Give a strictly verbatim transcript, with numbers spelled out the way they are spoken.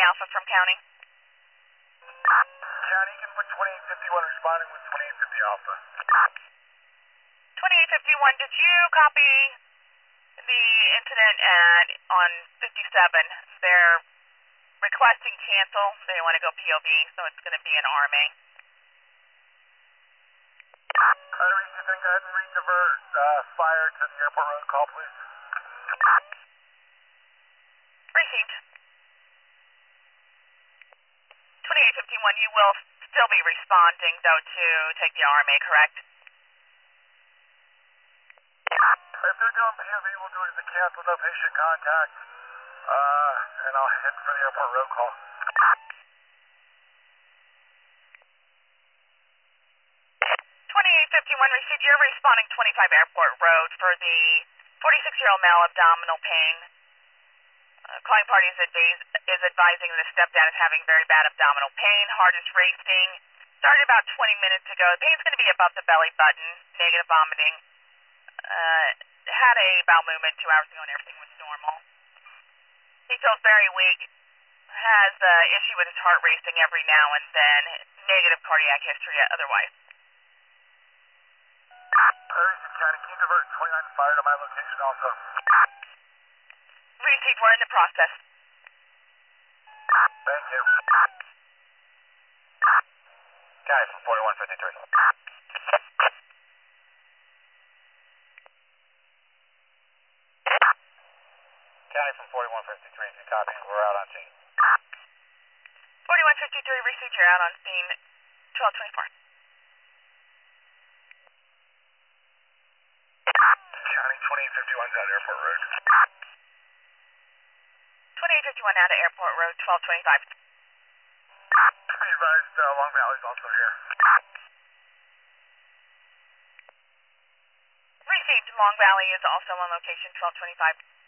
Alpha from County. County, you can put twenty-eight fifty-one responding with twenty-eight fifty Alpha. twenty-eight fifty-one, did you copy the incident at, on fifty-seven? They're requesting cancel. They want to go P O V, so it's going to be an R M A. Iris, you think go ahead and re-divert uh, fire to the airport road call, please? Received. twenty-eight fifty-one, you will still be responding, though, to take the R M A, correct? If they're doing P O V, we'll do it as a cancel, no patient contact. Uh, and I'll head for the airport road call. twenty-eight fifty-one, received. You're responding twenty-five Airport Road for the forty-six-year-old male abdominal pain. Uh, calling party is, advis is advising that the stepdad is having very bad abdominal pain. Heart is racing. Started about twenty minutes ago. The pain's going to be above the belly button. Negative vomiting. Uh, had a bowel movement two hours ago and everything was normal. He feels very weak. Has uh, issue with his heart racing every now and then. Negative cardiac history otherwise. Iris County, can you divert twenty-nine fire to my location also? Received. We're in the process. Thank you. County from forty-one fifty-three. County from forty-one fifty-three, if you copy, we're out on scene. forty-one fifty-three, received. You're out on scene. twelve twenty-four. County, twenty-eight fifty-one's out Airport Road. twenty-eight fifty-one out of Airport Road, twelve twenty-five. Be advised, uh, Long Valley's also here. Received. Long Valley is also on location, twelve twenty-five.